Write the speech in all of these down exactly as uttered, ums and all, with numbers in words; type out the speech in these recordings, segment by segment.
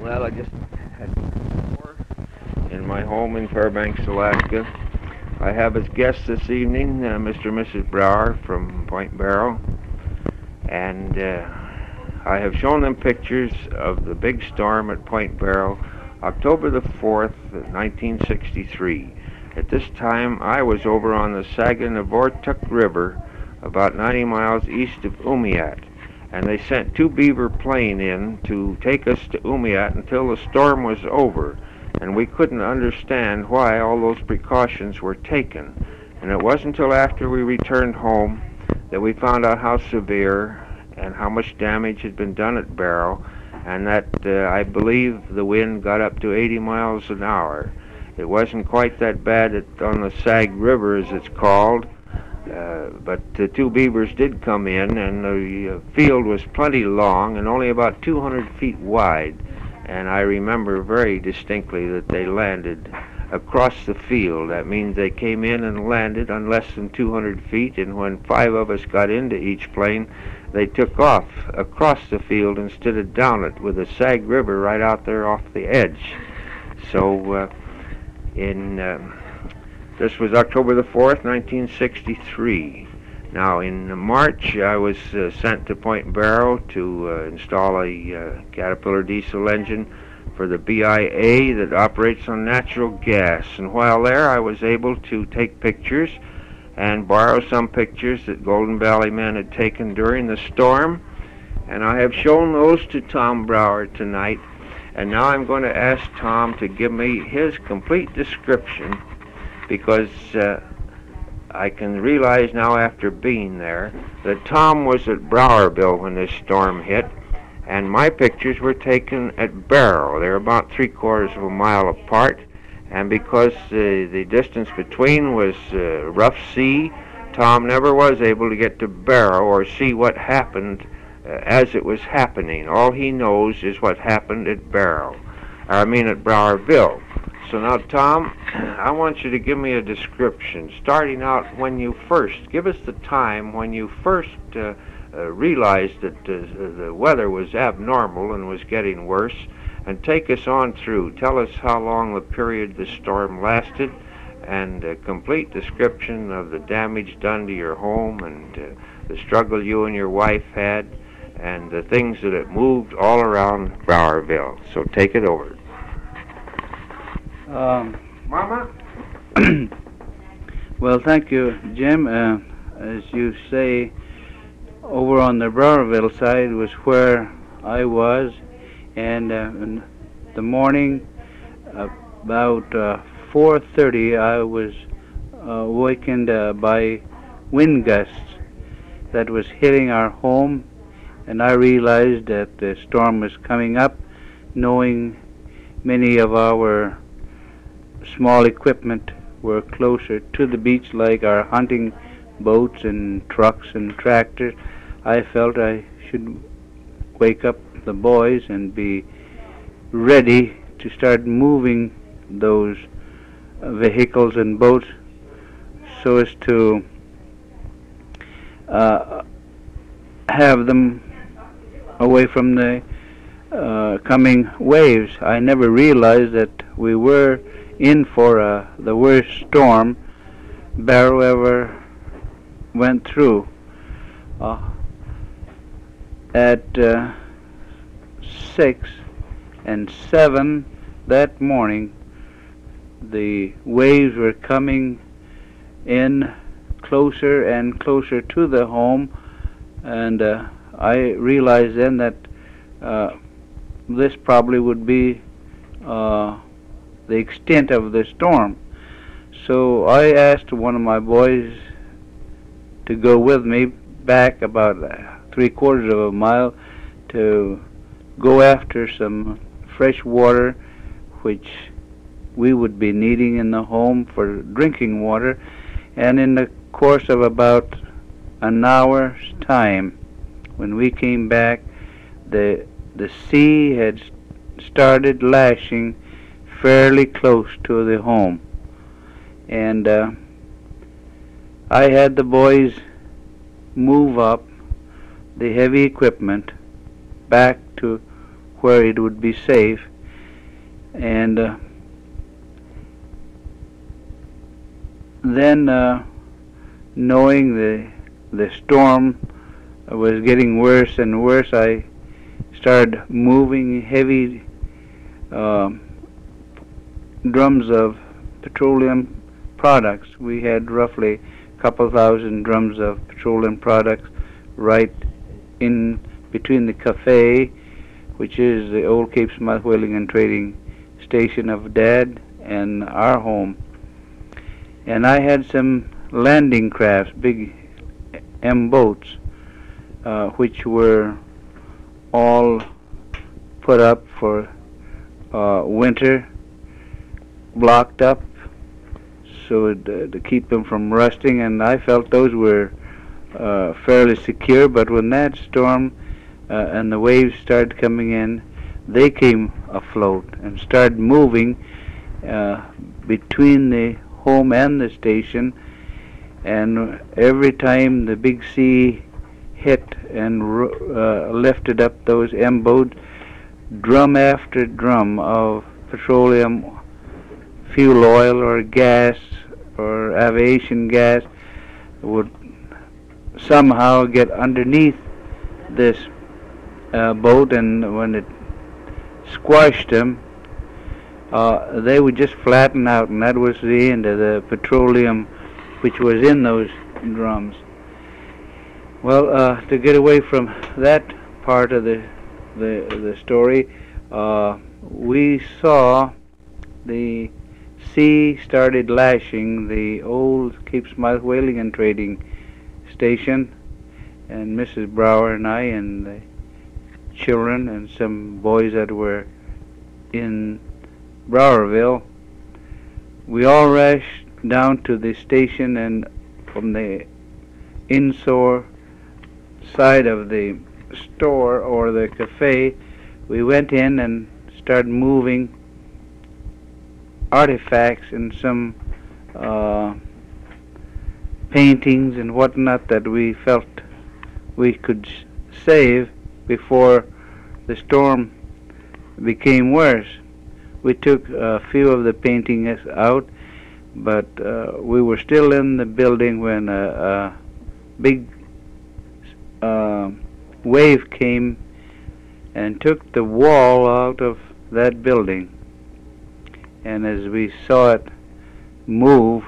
Well, I just had in my home in Fairbanks, Alaska. I have as guests this evening uh, Mister and Missus Brower from Point Barrow, and uh, I have shown them pictures of the big storm at Point Barrow, October the fourth, nineteen sixty-three. At this time, I was over on the Saga-Navortuk River, about ninety miles east of Umiat, and they sent two Beaver plane in to take us to Umiat until the storm was over, and we couldn't understand why all those precautions were taken. And it wasn't until after we returned home that we found out how severe and how much damage had been done at Barrow, and that uh, I believe the wind got up to eighty miles an hour. It wasn't quite that bad at, on the Sag River, as it's called, uh, but the two beavers did come in, and the uh, field was plenty long and only about two hundred feet wide. And I remember very distinctly that they landed across the field. That means they came in and landed on less than two hundred feet, and when five of us got into each plane, they took off across the field instead of down it, with the Sag River right out there off the edge. So uh, in uh, this was October the fourth, nineteen sixty-three. Now, in March, I was uh, sent to Point Barrow to uh, install a uh, Caterpillar diesel engine for the B I A that operates on natural gas. And while there, I was able to take pictures and borrow some pictures that Golden Valley men had taken during the storm. And I have shown those to Tom Brower tonight. And now I'm going to ask Tom to give me his complete description, because uh, I can realize now, after being there, that Tom was at Browerville when this storm hit, and my pictures were taken at Barrow. They're about three quarters of a mile apart, and because uh, the distance between was uh, rough sea, Tom never was able to get to Barrow or see what happened uh, as it was happening. All he knows is what happened at Barrow, I mean at Browerville. So now, Tom, I want you to give me a description, starting out when you first, give us the time when you first uh, uh, realized that uh, the weather was abnormal and was getting worse, and take us on through. Tell us how long the period the storm lasted, and a complete description of the damage done to your home, and uh, the struggle you and your wife had, and the things that it moved all around Browerville. So take it over. Um, Mama? well, thank you, Jim. Uh, as you say, over on the Browerville side was where I was, and uh, in the morning, uh, about uh, four thirty, I was uh, awakened uh, by wind gusts that was hitting our home, and I realized that the storm was coming up, knowing many of our small equipment were closer to the beach, like our hunting boats and trucks and tractors. I felt I should wake up the boys and be ready to start moving those uh, vehicles and boats so as to uh, have them away from the uh, coming waves. I never realized that we were in for uh, the worst storm Barrow ever went through. Uh, at uh, six and seven that morning, the waves were coming in closer and closer to the home, and uh, I realized then that uh, this probably would be uh, the extent of the storm. So I asked one of my boys to go with me back about three quarters of a mile to go after some fresh water, which we would be needing in the home for drinking water. And in the course of about an hour's time, when we came back, the the sea had started lashing fairly close to the home, and uh, I had the boys move up the heavy equipment back to where it would be safe, And uh, then, uh, knowing the the storm was getting worse and worse, I started moving heavy uh, drums of petroleum products. We had roughly a couple thousand drums of petroleum products right in between the cafe, which is the old Cape Smythe Whaling and Trading Station of Dad, and our home. And I had some landing crafts, big M boats, uh, which were all put up for uh, winter, blocked up so it, uh, to keep them from rusting, and I felt those were uh, fairly secure. But when that storm uh, and the waves started coming in, they came afloat and started moving uh, between the home and the station, and every time the big sea hit and uh, lifted up those M boats, drum after drum of petroleum, fuel oil or gas or aviation gas would somehow get underneath this uh, boat, and when it squashed them, uh, they would just flatten out, and that was the end of the petroleum which was in those drums. Well, uh, to get away from that part of the the, the story, uh, we saw the sea started lashing the old Cape Smythe Whaling and Trading Station, and Missus Brower and I and the children and some boys that were in Browerville, we all rushed down to the station, and from the inshore side of the store or the cafe, we went in and started moving artifacts and some uh, paintings and whatnot that we felt we could save before the storm became worse. We took a few of the paintings out, but uh, we were still in the building when a, a big uh, wave came and took the wall out of that building. And as we saw it move,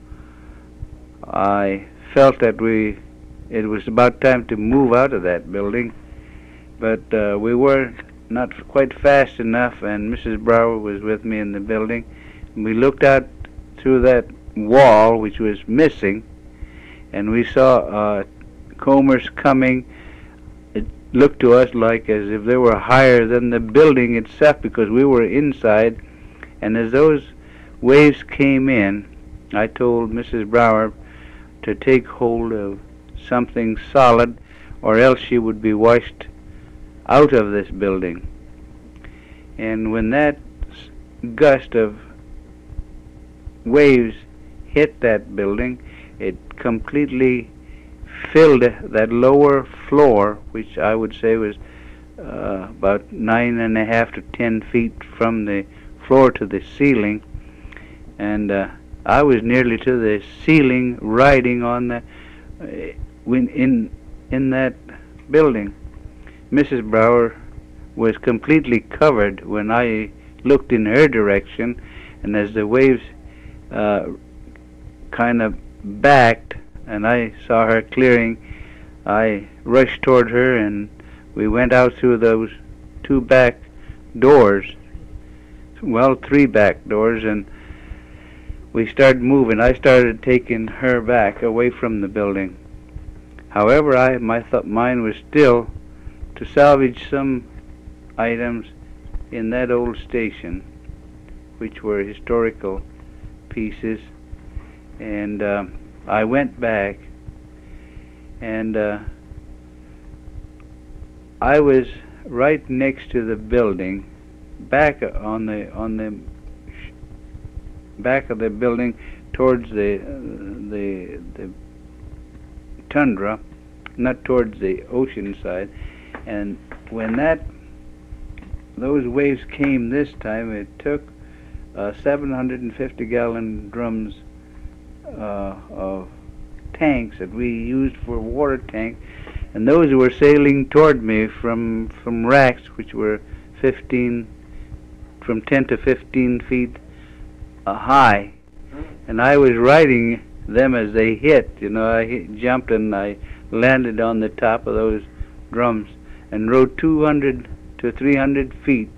I felt that we it was about time to move out of that building, but uh, we were not quite fast enough, and Missus Brower was with me in the building, and we looked out through that wall, which was missing, and we saw uh, combers coming. It looked to us like as if they were higher than the building itself, because we were inside. And as those waves came in, I told Missus Brower to take hold of something solid, or else she would be washed out of this building. And when that gust of waves hit that building, it completely filled that lower floor, which I would say was uh, about nine and a half to ten feet from the floor to the ceiling, and uh, I was nearly to the ceiling, riding on the uh, when in in that building. Missus Brower was completely covered when I looked in her direction, and as the waves uh, kind of backed and I saw her clearing, I rushed toward her, and we went out through those two back doors, well, three back doors, and we started moving. I started taking her back away from the building. However, I my th- mind was still to salvage some items in that old station, which were historical pieces, and uh, I went back, and uh, I was right next to the building, back on the on the back of the building, towards the uh, the the tundra, not towards the ocean side. And when that those waves came this time, it took uh, seven hundred fifty gallon drums uh, of tanks that we used for water tank, and those were sailing toward me from from racks which were fifteen, from ten to fifteen feet uh, high, and I was riding them as they hit. You know, I hit, jumped and I landed on the top of those drums and rode two hundred to three hundred feet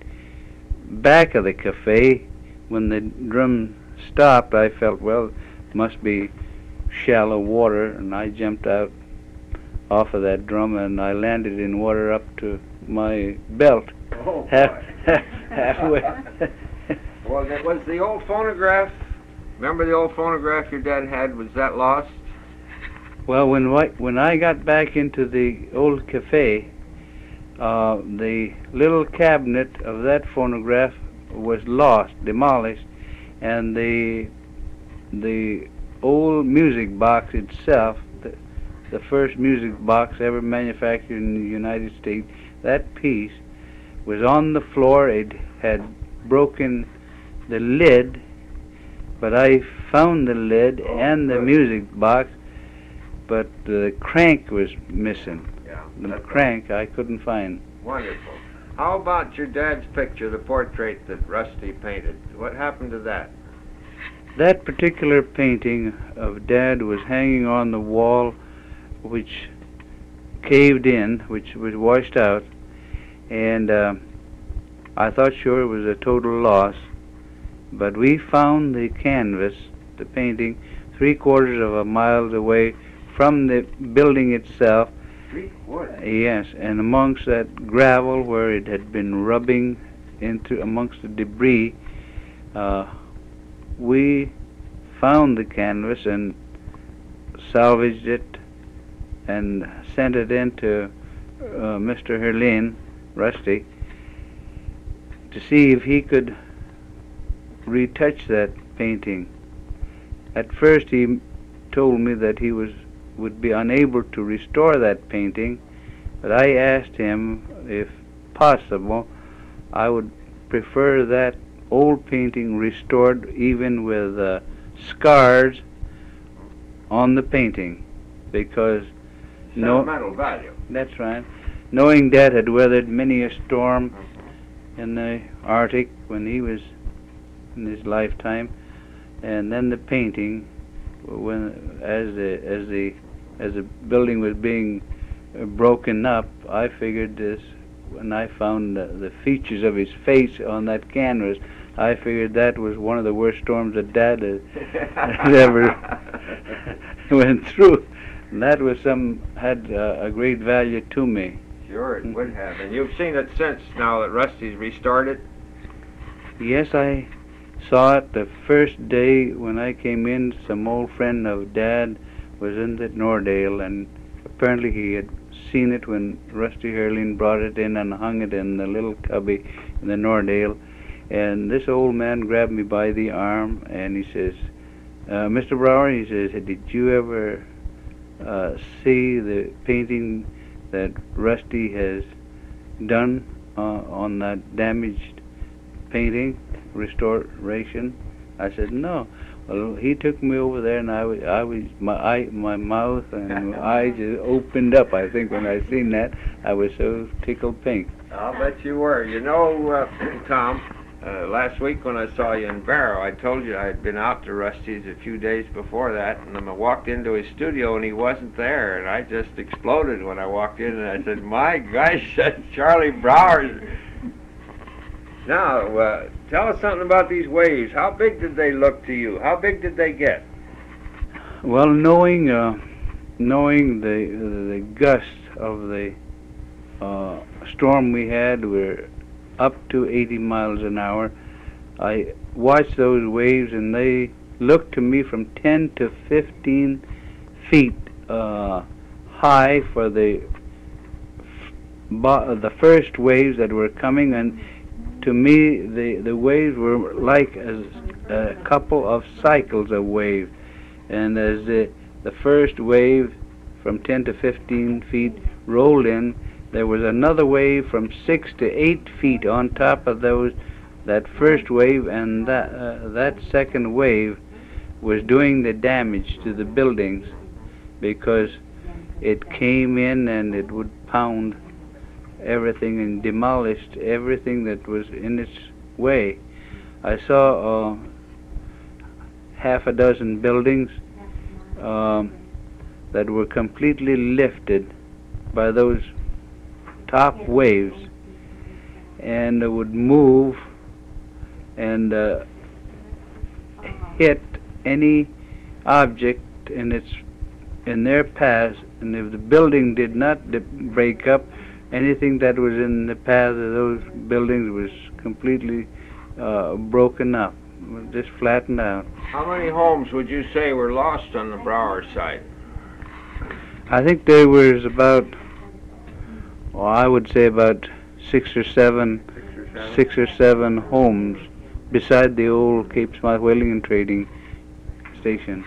back of the cafe. When the drum stopped, I felt, well, it must be shallow water, and I jumped out off of that drum and I landed in water up to my belt. Oh, Half, halfway. Well, that was the old phonograph. Remember the old phonograph your dad had? Was that lost? Well, when I, when I got back into the old cafe, uh, the little cabinet of that phonograph was lost, demolished, and the the old music box itself, the, the first music box ever manufactured in the United States, that piece was on the floor. It had broken the lid, but I found the lid Oh, and the good. music box, but the crank was missing. Yeah. The that's crank I couldn't find. Wonderful. How about your dad's picture, the portrait that Rusty painted? What happened to that? That particular painting of Dad was hanging on the wall, which caved in, which was washed out, and uh, I thought sure it was a total loss. But we found the canvas, the painting, three quarters of a mile away from the building itself. Three quarters? Yes, and amongst that gravel where it had been rubbing into amongst the debris, uh, we found the canvas and salvaged it and sent it in to uh, Mister Herlin, Rusty, to see if he could retouch that painting. At first he told me that he was would be unable to restore that painting, but I asked him if possible I would prefer that old painting restored even with uh, scars on the painting, because no, Sentimental value. that's right, knowing Dad had weathered many a storm in the Arctic when he was in his lifetime, and then the painting, when as the as the as the building was being uh, broken up, I figured this. When I found the, the features of his face on that canvas, I figured that was one of the worst storms that Dad had, had ever went through. And that was some had uh, a great value to me. Sure, it would have. And you've seen it since now that Rusty's restored it? Yes, I saw it the first day when I came in. Some old friend of Dad was in the Nordale, and apparently he had seen it when Rusty Herlin brought it in and hung it in the little cubby in the Nordale. And this old man grabbed me by the arm and he says, uh, Mister Brower, he says, did you ever uh, see the painting that Rusty has done uh, on that damaged painting, restoration? I said, no. Well, he took me over there, and I was, I was, my eye, my mouth and eyes just opened up. I think when I seen that, I was so tickled pink. I'll bet you were. You know, uh, Tom, uh, last week when I saw you in Barrow, I told you I had been out to Rusty's a few days before that, and then I walked into his studio and he wasn't there, and I just exploded when I walked in, and I said, "My gosh, that's Charlie Brower." Now, uh, tell us something about these waves. How big did they look to you? How big did they get? Well, knowing uh, knowing the the gust of the uh, storm we had, we're up to eighty miles an hour. I watched those waves, and they looked to me from ten to fifteen feet uh, high for the f- the first waves that were coming, and to me, the, the waves were like as a couple of cycles of waves. And as the, the first wave from ten to fifteen feet rolled in, there was another wave from six to eight feet on top of those, that first wave, and that, uh, that second wave was doing the damage to the buildings because it came in and it would pound everything and demolished everything that was in its way. I saw uh, half a dozen buildings um, that were completely lifted by those top waves, and it would move and uh, hit any object in its in their path, and if the building did not break up, anything that was in the path of those buildings was completely uh, broken up, just flattened out. How many homes would you say were lost on the Brower side? I think there was about, well, I would say about six or seven, Six or seven, six or seven homes beside the old Cape Smythe Whaling and Trading Station.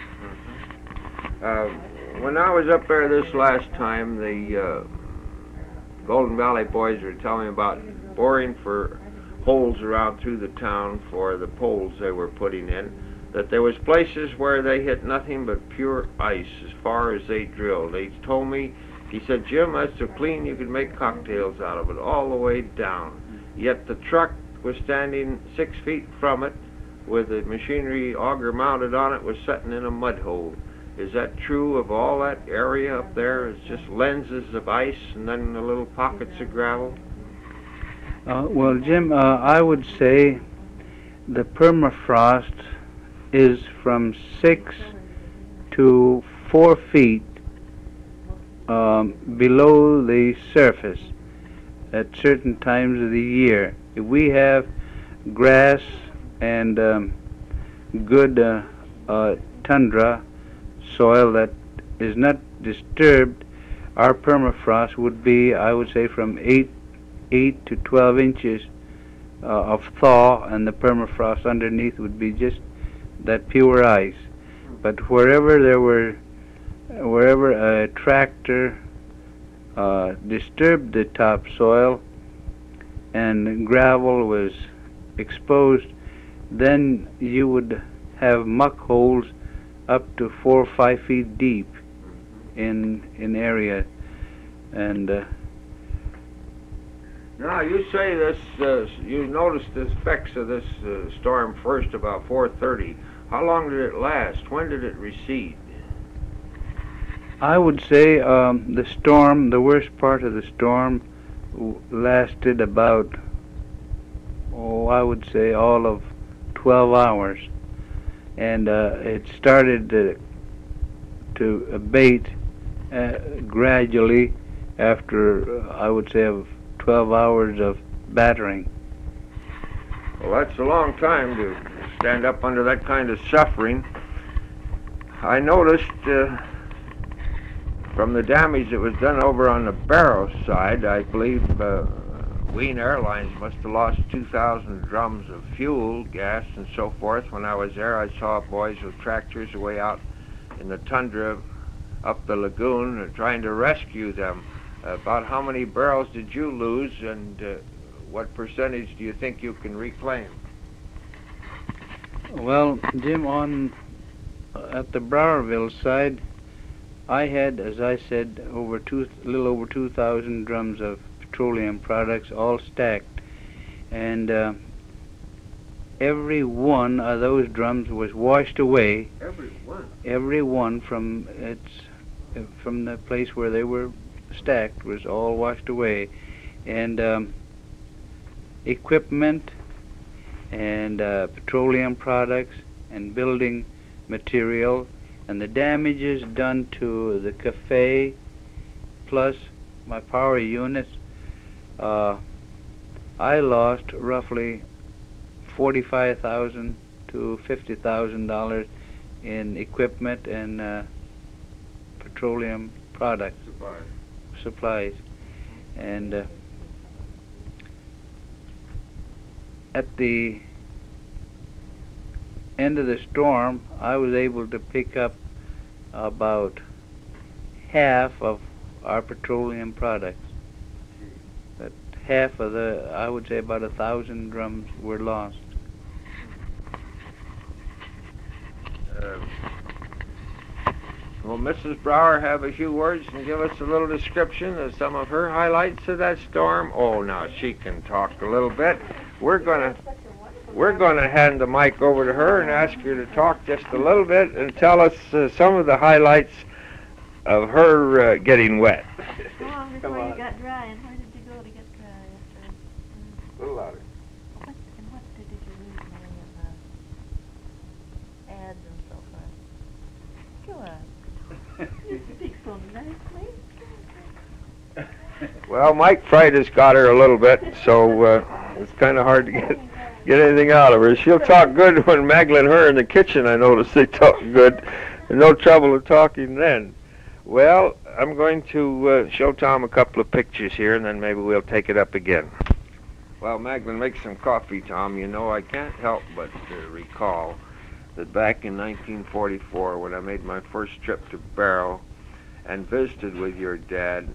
Uh, when I was up there this last time, the uh, Golden Valley boys were telling me about boring for holes around through the town for the poles they were putting in, that there was places where they hit nothing but pure ice as far as they drilled. They told me, he said, Jim, that's so clean you could make cocktails out of it all the way down. Yet the truck was standing six feet from it with the machinery auger mounted on it, was sitting in a mud hole. Is that true of all that area up there? It's just lenses of ice and then the little pockets of gravel? Uh, well, Jim, uh, I would say the permafrost is from six to four feet um, below the surface at certain times of the year. If we have grass and um, good uh, uh, tundra soil that is not disturbed, our permafrost would be, I would say, from eight, eight to twelve inches uh, of thaw, and the permafrost underneath would be just that pure ice. But wherever there were, wherever a tractor uh, disturbed the topsoil and gravel was exposed, then you would have muck holes up to four or five feet deep in in area. And uh, now you say this, uh, you noticed the effects of this uh, storm first about four thirty. How long did it last? When did it recede? I would say um, the storm, the worst part of the storm, w- lasted about, oh, I would say all of twelve hours. And uh, it started to, to abate uh, gradually after, uh, I would say, of twelve hours of battering. Well, that's a long time to stand up under that kind of suffering. I noticed uh, from the damage that was done over on the Barrow side, I believe uh, Wien Airlines must have lost two thousand drums of fuel, gas, and so forth. When I was there, I saw boys with tractors away out in the tundra up the lagoon uh, trying to rescue them. About how many barrels did you lose, and uh, what percentage do you think you can reclaim? Well, Jim, on uh, at the Browerville side, I had, as I said, over two, a little over two thousand drums of petroleum products, all stacked, and uh, every one of those drums was washed away. Every one. Every one from its uh, from the place where they were stacked was all washed away, and um, equipment and uh, petroleum products and building material, and the damages done to the cafe plus my power units, uh, I lost roughly forty-five thousand to fifty thousand dollars in equipment and uh, petroleum products. Supplies. supplies. And uh, at the end of the storm, I was able to pick up about half of our petroleum products. half of the, I would say about a thousand drums were lost. Uh, will Missus Brower have a few words and give us a little description of some of her highlights of that storm? Oh, now she can talk a little bit. We're gonna we're gonna hand the mic over to her and ask her to talk just a little bit and tell us uh, some of the highlights of her uh, getting wet. How long before you got dry, and where did you go to get dry after? A little louder. What, and what did you read in any of the ads and so forth? Go on. You speak so nicely. Well, Mike Fright has got her a little bit, so uh, it's kind of hard to get get anything out of her. She'll talk good when Magdalene and her in the kitchen. I notice they talk good. There's no trouble of talking then. Well, I'm going to uh, show Tom a couple of pictures here, and then maybe we'll take it up again. Well, Magdalene, make some coffee, Tom. You know, I can't help but uh, recall that back in nineteen forty-four, when I made my first trip to Barrow and visited with your dad,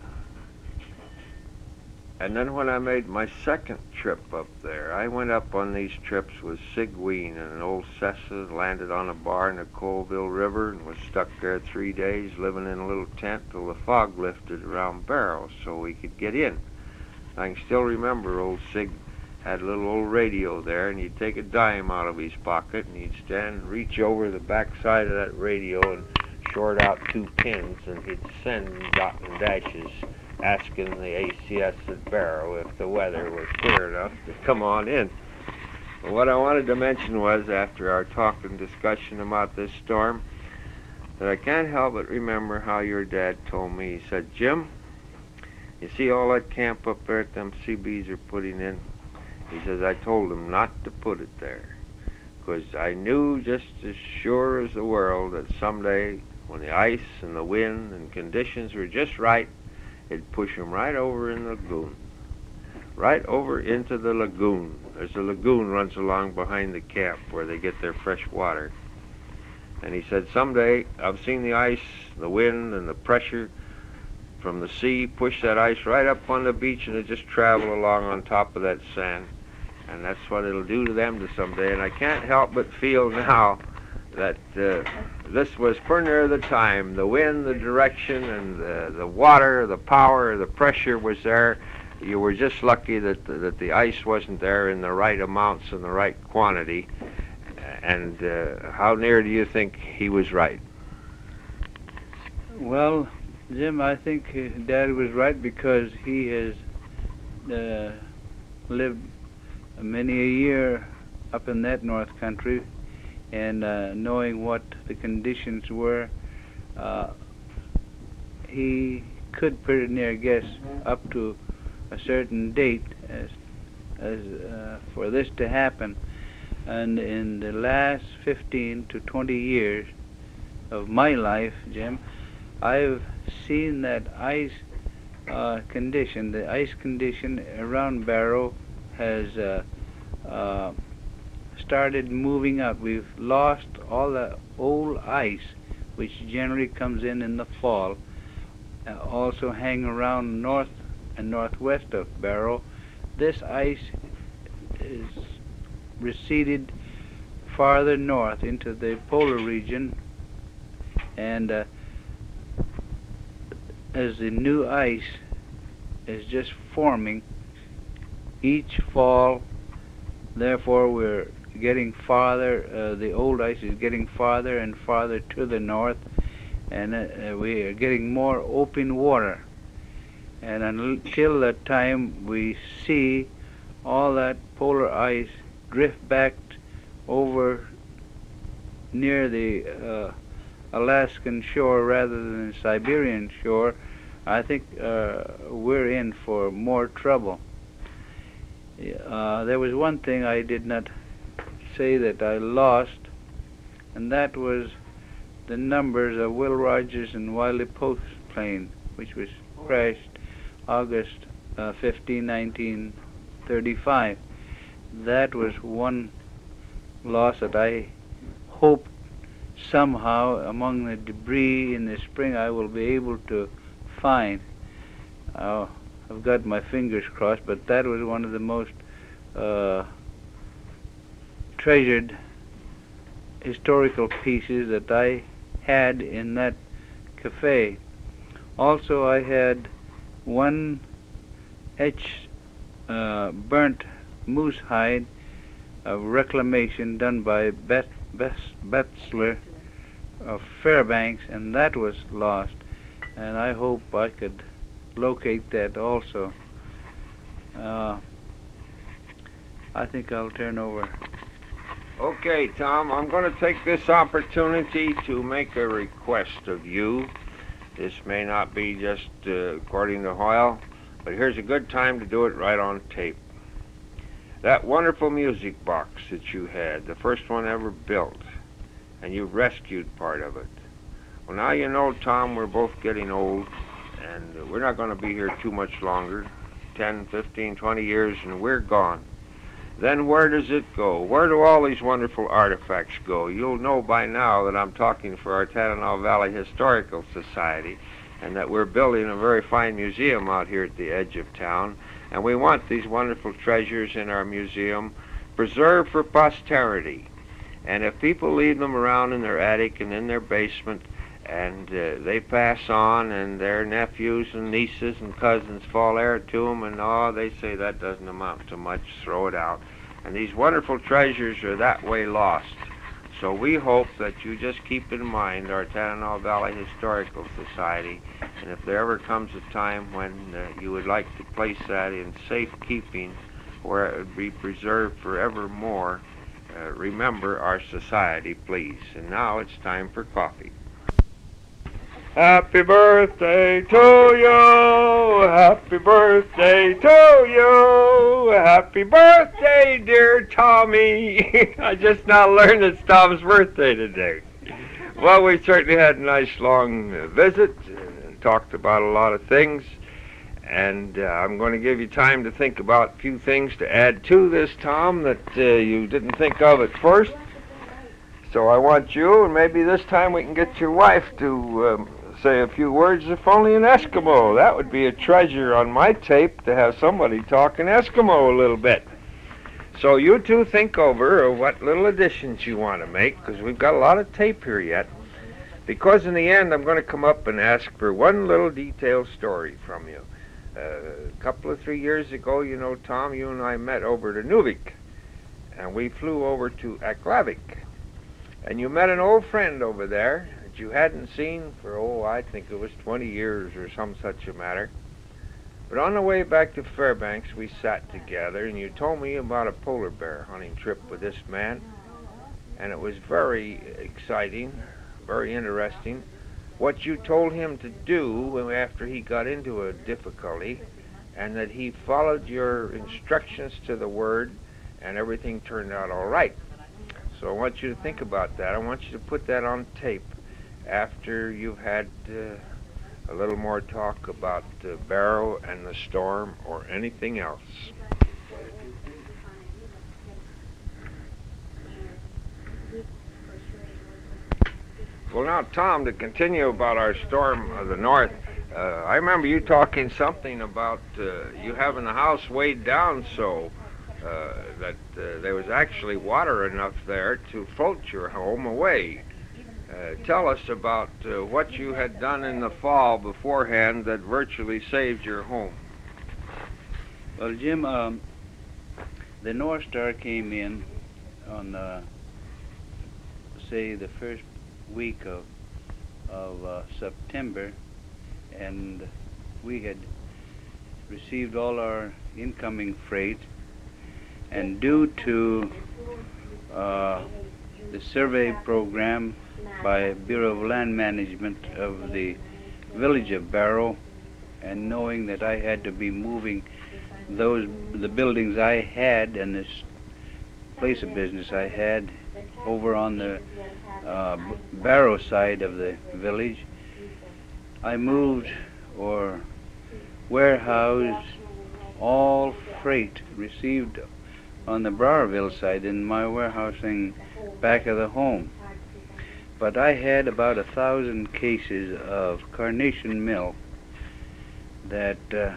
and then when I made my second trip up there, I went up on these trips with Sigween and an old Cessna, landed on a bar in the Colville River, and was stuck there three days, living in a little tent till the fog lifted around Barrow so we could get in. I can still remember old Sig had a little old radio there, and he'd take a dime out of his pocket, and he'd stand and reach over the back side of that radio and short out two pins, and he'd send dot and dashes asking the A C S at Barrow if the weather was clear enough to come on in. But what I wanted to mention was, after our talk and discussion about this storm, that I can't help but remember how your dad told me. He said, Jim, you see all that camp up there that them C Bs are putting in? He says, I told them not to put it there, because I knew just as sure as the world that someday, when the ice and the wind and conditions were just right, it'd push them right over in the lagoon. Right over into the lagoon. There's a lagoon runs along behind the camp where they get their fresh water. And he said, someday, I've seen the ice, the wind, and the pressure from the sea push that ice right up on the beach, and it just travel along on top of that sand. And that's what it'll do to them to someday. And I can't help but feel now that uh, this was pretty near the time. The wind, the direction, and the, the water, the power, the pressure was there. You were just lucky that the, that the ice wasn't there in the right amounts and the right quantity. And uh, how near do you think he was right? Well, Jim, I think uh, Dad was right, because he has uh, lived many a year up in that north country, and uh, knowing what the conditions were, uh, he could pretty near guess up to a certain date as, as uh, for this to happen. And in the last fifteen to twenty years of my life, Jim, I've seen that ice uh, condition, the ice condition around Barrow has uh, uh, started moving out. We've lost all the old ice, which generally comes in in the fall, uh, also hang around north and northwest of Barrow. This ice is receded farther north into the polar region, and uh, as the new ice is just forming each fall, therefore we're getting farther, uh, the old ice is getting farther and farther to the north, and uh, we are getting more open water. And until that time we see all that polar ice drift back over near the uh, Alaskan shore rather than the Siberian shore, I think uh, we're in for more trouble. Uh, there was one thing I did not say that I lost, and that was the numbers of Will Rogers and Wiley Post plane, which was crashed August uh, fifteenth, nineteen thirty-five. That was one loss that I hope somehow among the debris in the spring I will be able to find. Uh, I've got my fingers crossed, but that was one of the most uh, treasured historical pieces that I had in that cafe. Also, I had one etched uh, burnt moose hide of reclamation done by Bet, Bet, Betzler of Fairbanks, and that was lost, and I hope I could locate that also. Uh, I think I'll turn over. Okay, Tom, I'm going to take this opportunity to make a request of you. This may not be just uh, according to Hoyle, but here's a good time to do it right on tape. That wonderful music box that you had, the first one ever built, and you rescued part of it. Well, now you know, Tom, we're both getting old, and we're not going to be here too much longer, ten, fifteen, twenty years, and we're gone. Then where does it go? Where do all these wonderful artifacts go? You'll know by now that I'm talking for our Tanana Valley Historical Society, and that we're building a very fine museum out here at the edge of town, and we want these wonderful treasures in our museum preserved for posterity. And if people leave them around in their attic and in their basement, and uh, they pass on, and their nephews and nieces and cousins fall heir to them, and oh, they say that doesn't amount to much, throw it out. And these wonderful treasures are that way lost. So we hope that you just keep in mind our Tanana Valley Historical Society, and if there ever comes a time when uh, you would like to place that in safekeeping, where it would be preserved forevermore, uh, remember our society, please. And now it's time for coffee. Happy birthday to you, happy birthday to you, happy birthday, dear Tommy. I just now learned it's Tom's birthday today. Well, we certainly had a nice long uh, visit and talked about a lot of things, and uh, I'm going to give you time to think about a few things to add to this, Tom, that uh, you didn't think of at first. So I want you, and maybe this time we can get your wife to um, say a few words, if only in Eskimo. That would be a treasure on my tape, to have somebody talking Eskimo a little bit. So you two think over what little additions you want to make, because we've got a lot of tape here yet. Because in the end, I'm going to come up and ask for one little detailed story from you. Uh, a couple of three years ago, you know, Tom, you and I met over to Nuvik, and we flew over to Aklavik. And you met an old friend over there that you hadn't seen for, oh, I think it was twenty years or some such a matter. But on the way back to Fairbanks, we sat together, and you told me about a polar bear hunting trip with this man. And it was very exciting, very interesting, what you told him to do after he got into a difficulty, and that he followed your instructions to the word, and everything turned out all right. So I want you to think about that. I want you to put that on tape after you've had uh, a little more talk about uh, Barrow and the storm or anything else. Well, now, Tom, to continue about our storm of the north, uh, I remember you talking something about uh, you having the house weighed down so Uh, that uh, there was actually water enough there to float your home away. Uh, tell us about uh, what you had done in the fall beforehand that virtually saved your home. Well, Jim, um, the North Star came in on, uh, say, the first week of, of uh, September, and we had received all our incoming freight. And due to uh, the survey program by Bureau of Land Management of the village of Barrow, and knowing that I had to be moving those the buildings I had and this place of business I had over on the uh, Barrow side of the village, I moved or warehoused all freight received on the Browerville side in my warehousing back of the home. But I had about a thousand cases of carnation milk that uh,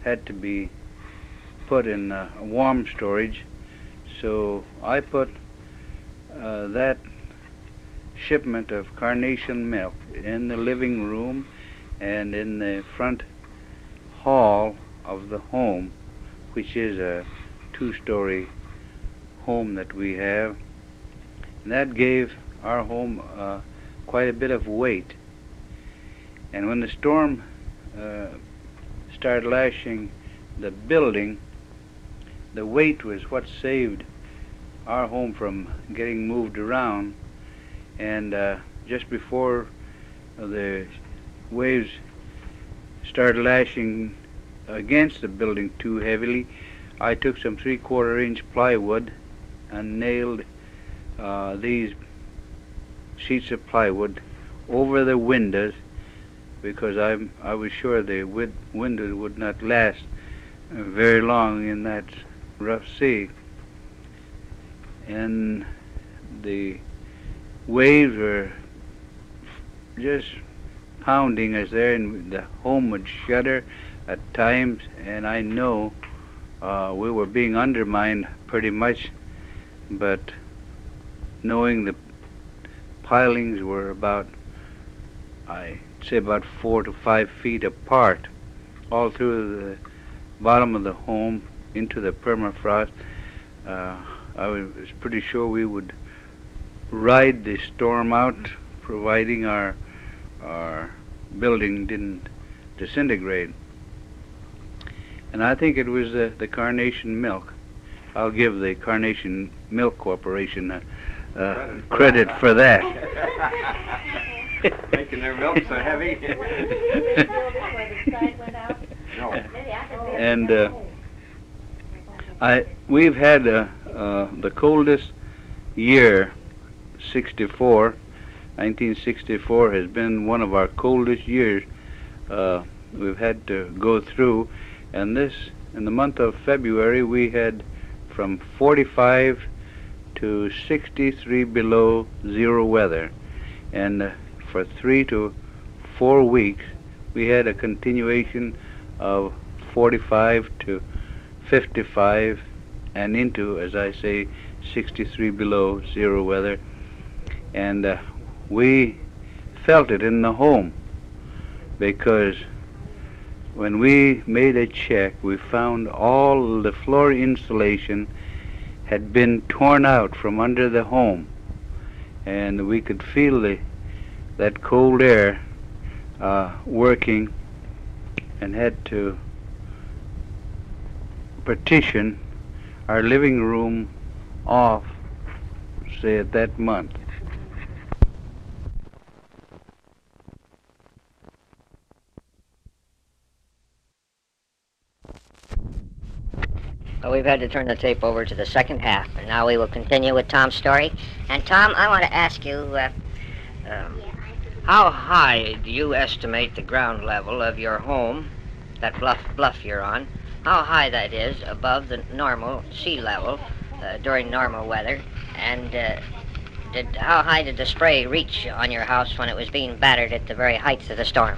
had to be put in uh, warm storage. So I put uh, that shipment of carnation milk in the living room and in the front hall of the home, which is a two-story home that we have. And that gave our home uh, quite a bit of weight. And when the storm uh, started lashing the building, the weight was what saved our home from getting moved around. And uh, just before the waves started lashing against the building too heavily, I took some three-quarter inch plywood and nailed uh, these sheets of plywood over the windows, because I I was sure the wid- windows would not last uh, very long in that rough sea. And the waves were just pounding us there, and the home would shudder at times, and I know uh, we were being undermined pretty much, but knowing the pilings were about, I'd say about four to five feet apart, all through the bottom of the home into the permafrost, uh, I was pretty sure we would ride the storm out, providing our our building didn't disintegrate. And I think it was uh, the Carnation Milk. I'll give the Carnation Milk Corporation uh, uh, credit for that. Making their milk so heavy. No. And uh, I we've had uh, uh, the coldest year, sixty-four. nineteen sixty-four has been one of our coldest years uh, we've had to go through, and this, in the month of February, we had from forty-five to sixty-three below zero weather, and uh, for three to four weeks we had a continuation of forty-five to fifty-five and into, as I say, sixty-three below zero weather. And uh, we felt it in the home, because when we made a check, we found all the floor insulation had been torn out from under the home, and we could feel the, that cold air uh, working, and had to partition our living room off, say, at that month. Well, we've had to turn the tape over to the second half, and now we will continue with Tom's story. And Tom, I want to ask you, uh, um, how high do you estimate the ground level of your home, that bluff bluff you're on, how high that is above the normal sea level uh, during normal weather? And uh, did how high did the spray reach on your house when it was being battered at the very heights of the storm?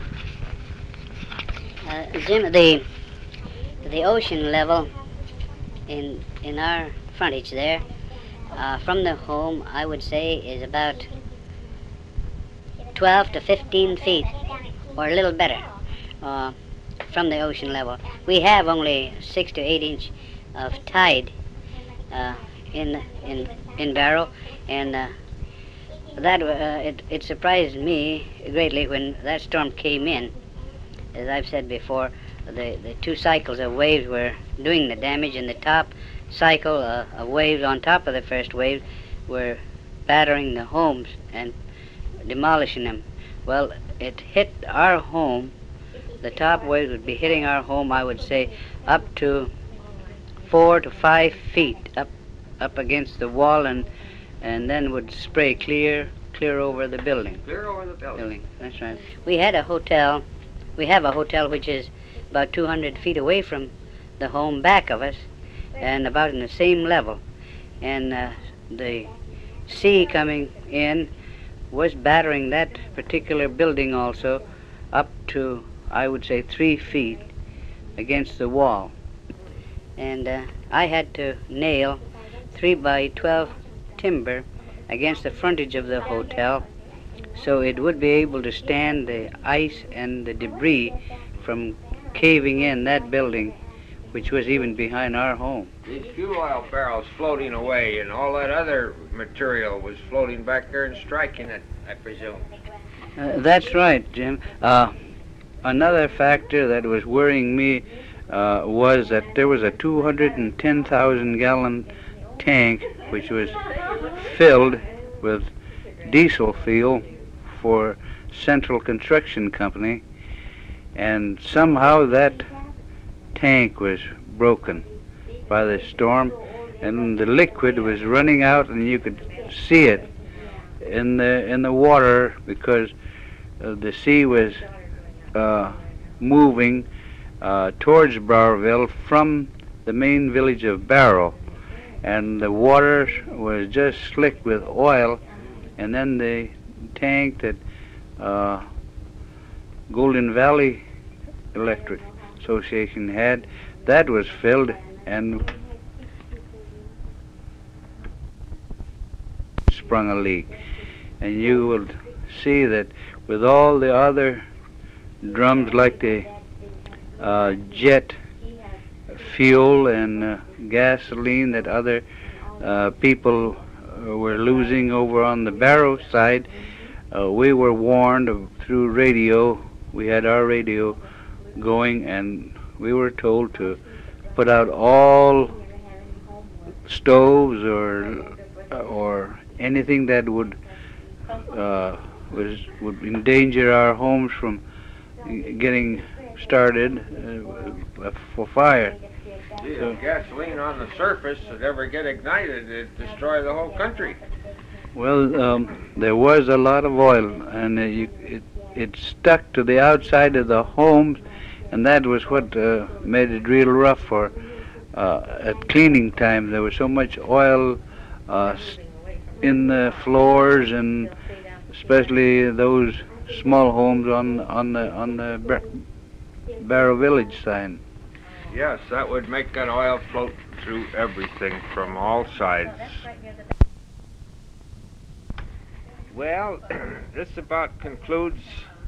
Uh, Jim, the the ocean level in in our frontage there, uh, from the home, I would say is about twelve to fifteen feet, or a little better, uh, from the ocean level. We have only six to eight inch of tide uh, in in in Barrow, and uh, that uh, it it surprised me greatly when that storm came in. As I've said before, the, the two cycles of waves were doing the damage, and the top cycle uh, of waves on top of the first wave were battering the homes and demolishing them. Well, it hit our home. The top waves would be hitting our home, I would say, up to four to five feet up up against the wall, and and then would spray clear clear over the building. Clear over the building. building. That's right. We had a hotel. We have a hotel which is about two hundred feet away from the home back of us, and about in the same level. And uh, the sea coming in was battering that particular building also up to, I would say, three feet against the wall. And uh, I had to nail three by twelve timber against the frontage of the hotel so it would be able to stand the ice and the debris from caving in that building, which was even behind our home. These fuel oil barrels floating away and all that other material was floating back there and striking it, I presume. Uh, that's right, Jim. Uh, another factor that was worrying me uh, was that there was a two hundred ten thousand gallon tank which was filled with diesel fuel for Central Construction Company, and somehow that tank was broken by the storm, and the liquid was running out, and you could see it in the in the water because uh, the sea was uh, moving uh, towards Browerville from the main village of Barrow, and the water was just slick with oil, and then the tank that uh, Golden Valley Electric Association had, that was filled and sprung a leak. And you will see that with all the other drums like the uh, jet fuel and uh, gasoline that other uh, people uh, were losing over on the Barrow side, uh, we were warned of, through radio. We had our radio going, and we were told to put out all stoves or or anything that would uh, was would endanger our homes from getting started uh, for fire. Gee, if gasoline on the surface would ever get ignited, it'd destroy the whole country. Well, um, there was a lot of oil, and uh, you, it it stuck to the outside of the homes, and that was what uh, made it real rough for uh, at cleaning time. There was so much oil uh, in the floors, and especially those small homes on on the on the Bar Barrow Village side. Yes, that would make that oil float through everything from all sides. Well, this about concludes.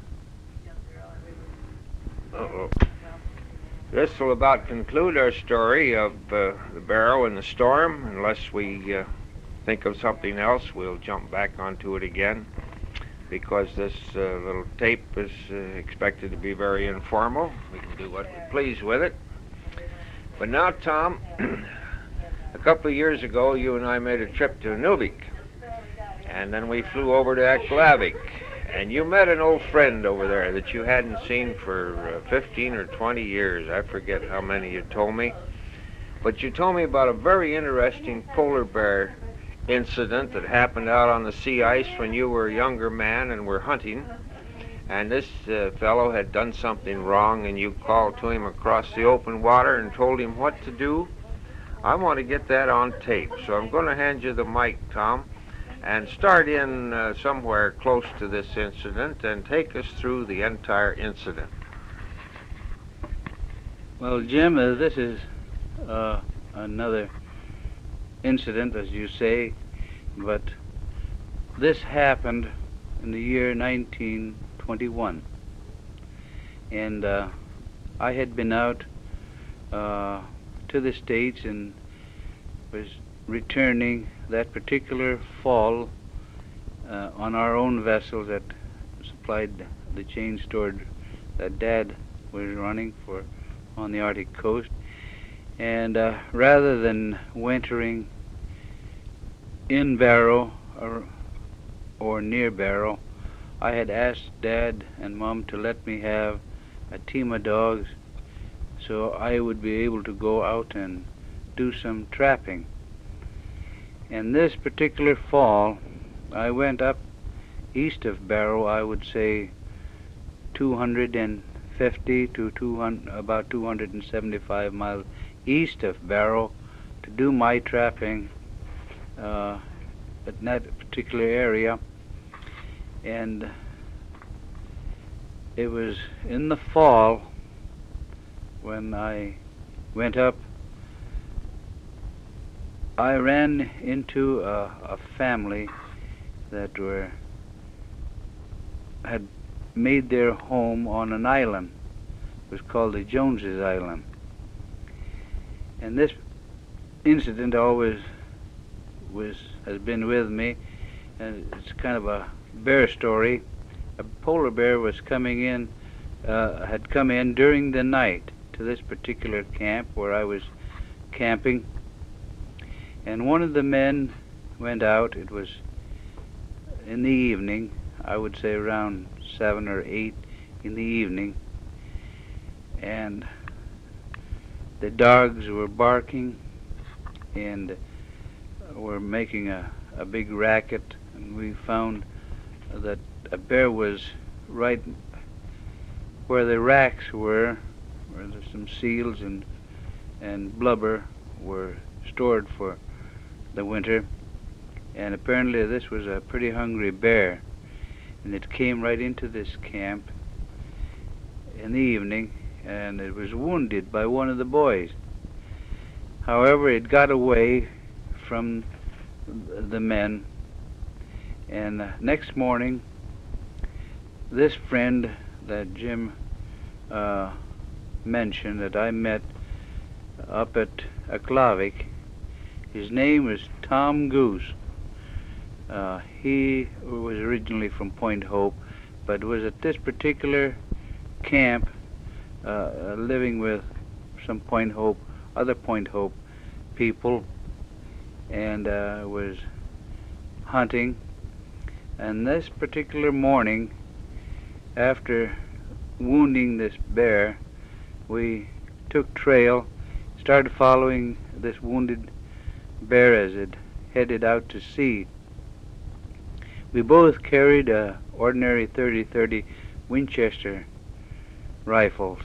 Uh-oh. This will about conclude our story of uh, the Barrow and the storm. Unless we uh, think of something else, we'll jump back onto it again, because this uh, little tape is uh, expected to be very informal. We can do what we please with it. But now, Tom, a couple of years ago, you and I made a trip to Inuvik, and then we flew over to Aklavik, and you met an old friend over there that you hadn't seen for uh, fifteen or twenty years. I forget how many you told me. But you told me about a very interesting polar bear incident that happened out on the sea ice when you were a younger man and were hunting. And this uh, fellow had done something wrong, and you called to him across the open water and told him what to do. I want to get that on tape, so I'm going to hand you the mic, Tom, and start in uh, somewhere close to this incident and take us through the entire incident. Well, Jim, uh, this is uh, another incident, as you say, but this happened in the year nineteen twenty-one, and uh, I had been out uh, to the States and was returning that particular fall uh, on our own vessel that supplied the chain storage that Dad was running for on the Arctic coast. And uh, rather than wintering in Barrow or, or near Barrow, I had asked Dad and Mom to let me have a team of dogs so I would be able to go out and do some trapping. And this particular fall, I went up east of Barrow, I would say two hundred fifty to two hundred, about two hundred seventy-five miles east of Barrow, to do my trapping uh, at that particular area. And it was in the fall when I went up, I ran into a, a family that were had made their home on an island. It was called the Joneses Island. And this incident always was has been with me, and it's kind of a bear story. A polar bear was coming in, uh, had come in during the night to this particular camp where I was camping, and one of the men went out. It was in the evening, I would say around seven or eight in the evening, and the dogs were barking and were making a, a big racket, and we found that a bear was right where the racks were, where there's some seals and and blubber were stored for the winter. And apparently this was a pretty hungry bear, and it came right into this camp in the evening, and it was wounded by one of the boys. However, it got away from the men, and the next morning this friend that Jim uh, mentioned that I met up at Aklavik, his name was Tom Goose. Uh, he was originally from Point Hope, but was at this particular camp uh, living with some Point Hope, other Point Hope people, and uh, was hunting. And this particular morning, after wounding this bear, we took trail, started following this wounded bear as it headed out to sea. We both carried uh, ordinary thirty thirty Winchester rifles,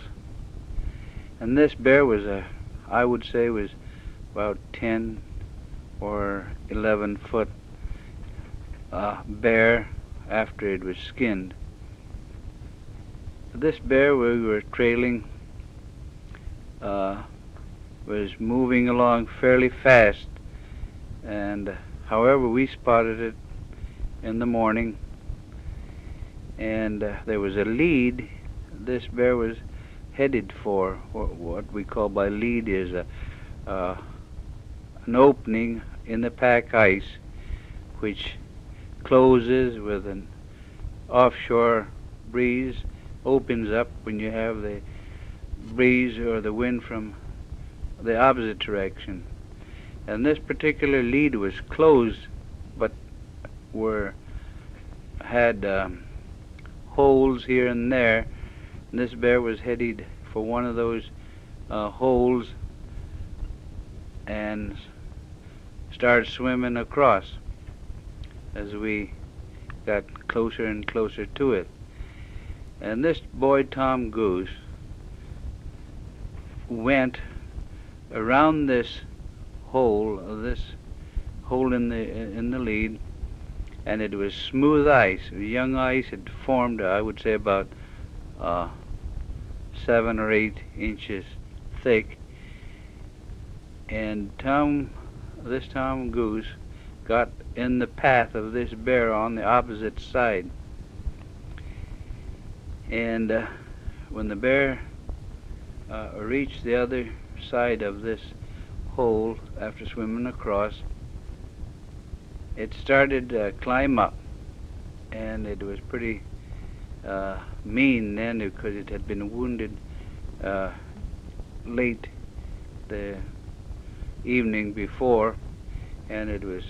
and this bear was a, I would say, was about ten or eleven foot uh, bear after it was skinned. This bear we were trailing uh, was moving along fairly fast, and uh, however we spotted it in the morning, and uh, there was a lead this bear was headed for. What we call by lead is a uh, an opening in the pack ice which closes with an offshore breeze, opens up when you have the breeze or the wind from the opposite direction. And this particular lead was closed, but were had um, holes here and there, and this bear was headed for one of those uh, holes and started swimming across as we got closer and closer to it. And this boy, Tom Goose, went around this hole, this hole in the in the lead, and it was smooth ice. Young ice had formed, I would say, about uh, seven or eight inches thick. And Tom, this Tom Goose, got in the path of this bear on the opposite side. And uh, when the bear uh, reached the other side of this hole after swimming across, it started to uh, climb up, and it was pretty uh, mean then because it had been wounded uh, late the evening before, and it was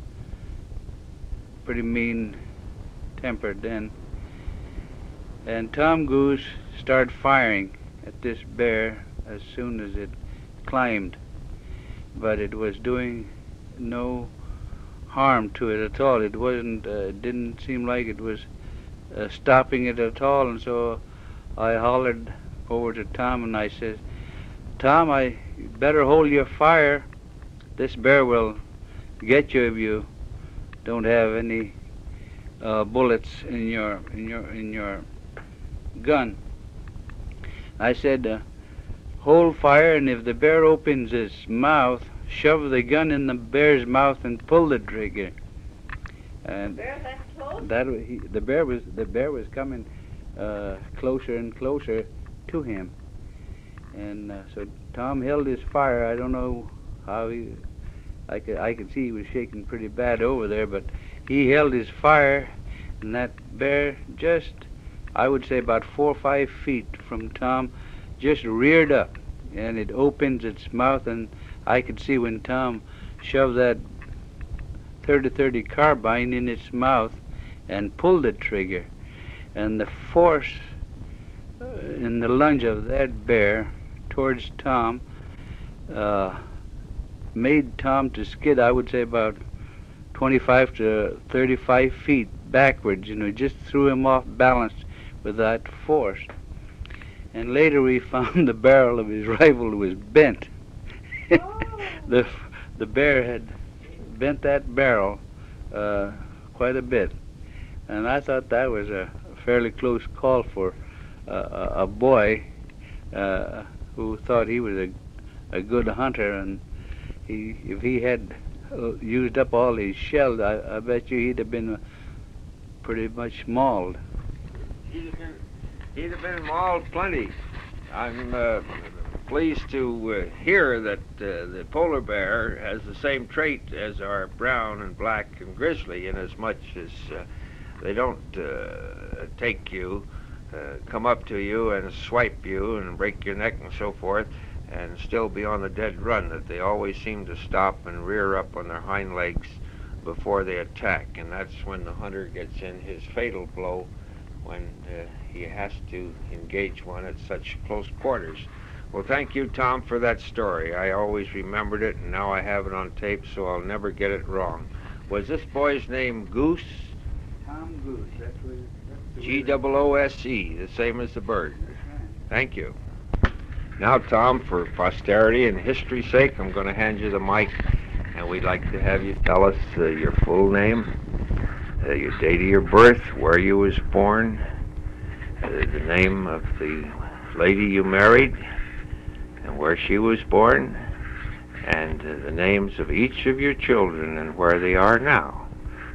pretty mean tempered then. And Tom Goose started firing at this bear as soon as it climbed, but it was doing no harm to it at all. It wasn't, uh, it didn't seem like it was uh, stopping it at all. And so I hollered over to Tom and I said, Tom, I better hold your fire. This bear will get you if you don't have any uh, bullets in your in your in your gun. I said, uh, hold fire, and if the bear opens its mouth, shove the gun in the bear's mouth and pull the trigger. And that wa- he, the bear was the bear was coming uh, closer and closer to him, and uh, so Tom held his fire. I don't know how he. I could I could see he was shaking pretty bad over there, but he held his fire, and that bear just, I would say about four or five feet from Tom, just reared up, and it opens its mouth, and I could see when Tom shoved that thirty thirty carbine in its mouth and pulled the trigger, and the force uh, in the lunge of that bear towards Tom uh, made Tom to skid, I would say about twenty-five to thirty-five feet backwards. You know, it just threw him off balance with that force. And later we found the barrel of his rifle was bent. the the bear had bent that barrel uh, quite a bit, and I thought that was a fairly close call for uh, a, a boy uh, who thought he was a a good hunter, and he if he had uh, used up all his shells, I, I bet you he'd have been uh, pretty much mauled. He'd have been, he'd have been mauled plenty. I'm uh, pleased to uh, hear that uh, the polar bear has the same trait as our brown and black and grizzly, in as much as uh, they don't uh, take you, uh, come up to you and swipe you and break your neck and so forth, and still be on the dead run, that they always seem to stop and rear up on their hind legs before they attack, and that's when the hunter gets in his fatal blow, when uh, he has to engage one at such close quarters. Well, thank you, Tom, for that story. I always remembered it, and now I have it on tape, so I'll never get it wrong. Was this boy's name Goose? Tom Goose, that's what that's G O O S E, the same as the bird. Thank you. Now, Tom, for posterity and history's sake, I'm going to hand you the mic, and we'd like to have you tell us uh, your full name, uh, your date of your birth, where you was born, uh, the name of the lady you married, and where she was born, and uh, the names of each of your children and where they are now.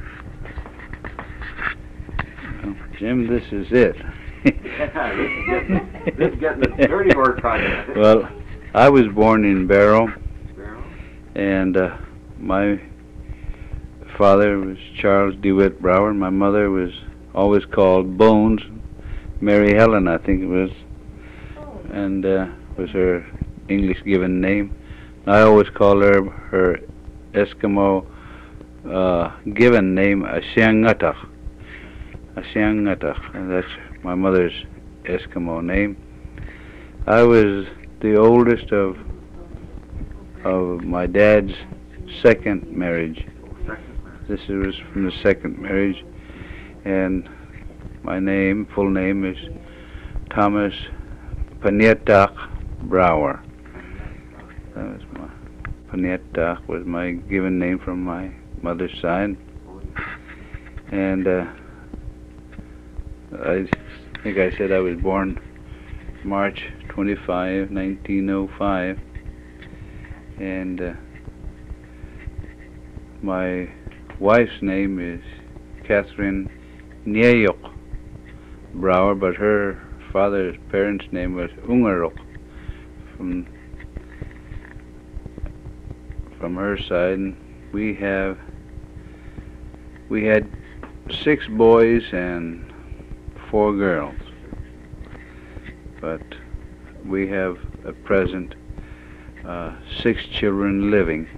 Well, Jim, this is it. this is getting, this is getting the dirty work on you. Well, I was born in Barrow, and uh, my father was Charles DeWitt Brower, and my mother was always called Bones, Mary Helen, I think it was, and uh, was her English given name. I always call her her Eskimo uh, given name Ashiangatach. Ashiangatach, and that's my mother's Eskimo name. I was the oldest of of my dad's second marriage. This was from the second marriage, and my name, full name, is Thomas Panietak Brower. That was my Panietak was my given name from my mother's side, and uh, I think I said I was born March twenty-fifth, nineteen oh five, and uh, my wife's name is Catherine Nyeyok Brower, but her father's parents' name was Ungarok from from her side. And we have we had six boys and four girls, but we have at present uh, six children living.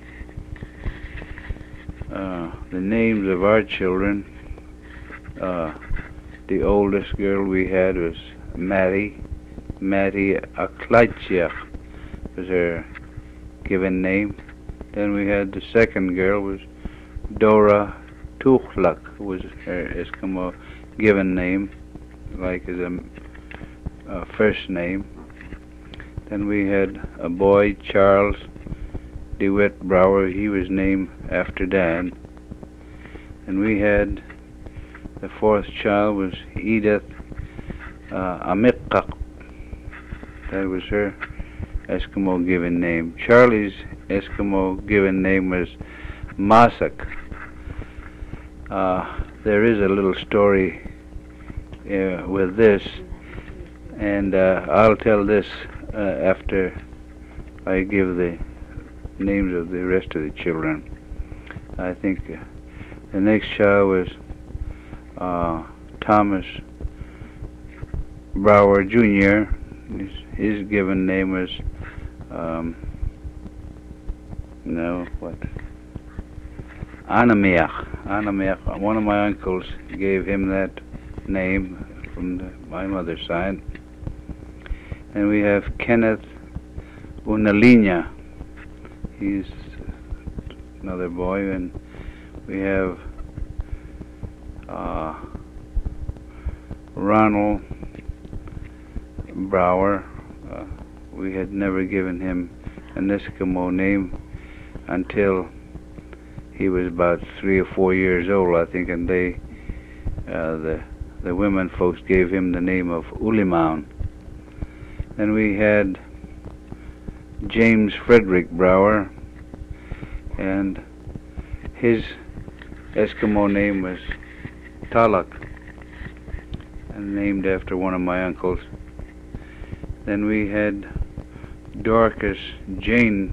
Uh, the names of our children, uh, the oldest girl we had was Mattie. Mattie Aklaichiach was her given name. Then we had the second girl was Dora Tuchlak, was her Eskimo given name, like as a uh, first name. Then we had a boy, Charles DeWitt Brower. He was named after Dad. And we had the fourth child was Edith uh, Amikak. That was her Eskimo given name. Charlie's Eskimo given name was Masak. Uh, there is a little story uh, with this, and uh, I'll tell this uh, after I give the names of the rest of the children. I think uh, the next child was uh, Thomas Brower Junior His, his given name was, um, no, what? Anamiach. Anamiach. One of my uncles gave him that name from the, my mother's side. And we have Kenneth Unalinya. He's another boy. And we have uh, Ronald Brower. Uh, we had never given him an Eskimo name until he was about three or four years old, I think, and they, uh, the the women folks gave him the name of Ulimaun. Then we had James Frederick Brower, and his Eskimo name was Talak, and named after one of my uncles. Then we had Dorcas Jane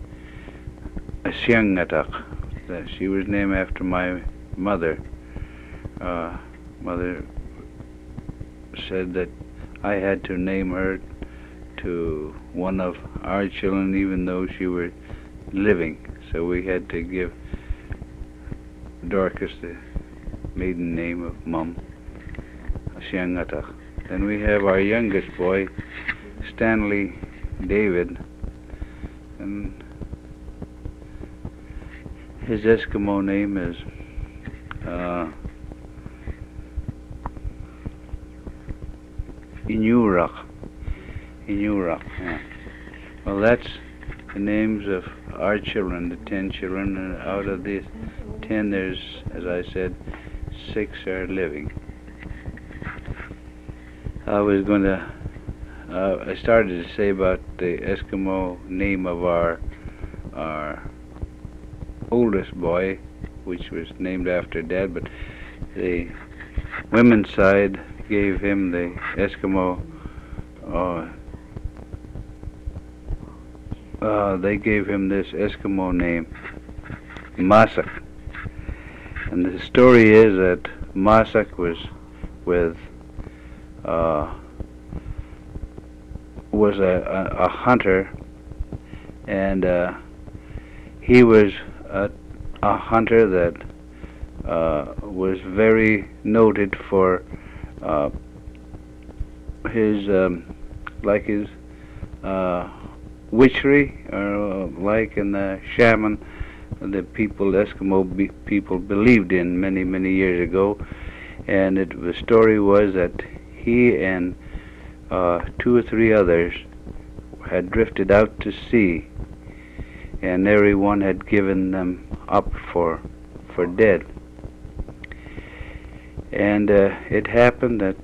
Asiangatak. She was named after my mother. Uh, mother said that I had to name her to one of our children, even though she were living. So we had to give Dorcas the maiden name of Mum, Asiangatak. Then we have our youngest boy, Stanley David, and his Eskimo name is uh, Inurak. Inurak. Yeah. Well, that's the names of our children, the ten children, and out of these ten, there's, as I said, six are living. I was going to, uh, I started to say about the Eskimo name of our, our oldest boy, which was named after Dad, but the women's side gave him the Eskimo, uh, uh, they gave him this Eskimo name, Masak. And the story is that Masak was with, uh, was a, a, a hunter, and uh, he was A, a hunter that uh, was very noted for uh, his, um, like his uh, witchery, or like in the shaman, the people, Eskimo be people believed in many, many years ago. And it, the story was that he and uh, two or three others had drifted out to sea, and everyone had given them up for for dead. And uh, it happened that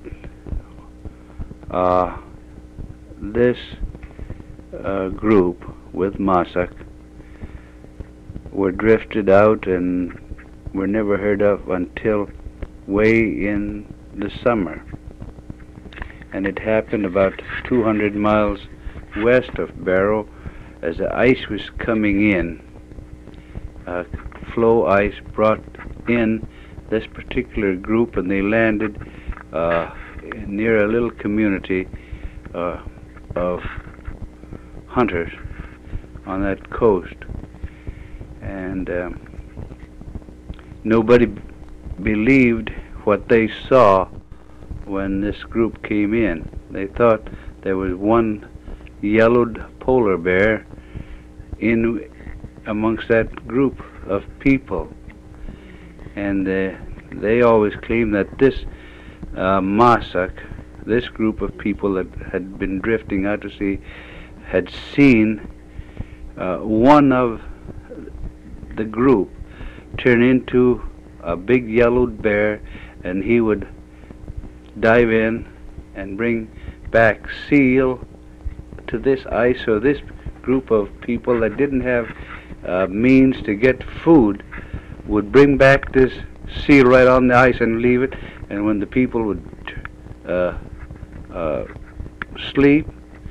uh, this uh, group with Masak were drifted out and were never heard of until way in the summer. And it happened about two hundred miles west of Barrow. As the ice was coming in, uh, floe ice brought in this particular group, and they landed uh, near a little community uh, of hunters on that coast. And um, nobody b believed what they saw when this group came in. They thought there was one yellowed polar bear in amongst that group of people, and uh, they always claimed that this uh, Masak, this group of people that had been drifting out to sea, had seen uh, one of the group turn into a big yellowed bear, and he would dive in and bring back seal to this ice, so this group of people that didn't have uh, means to get food would bring back this seal right on the ice and leave it, and when the people would uh, uh, sleep,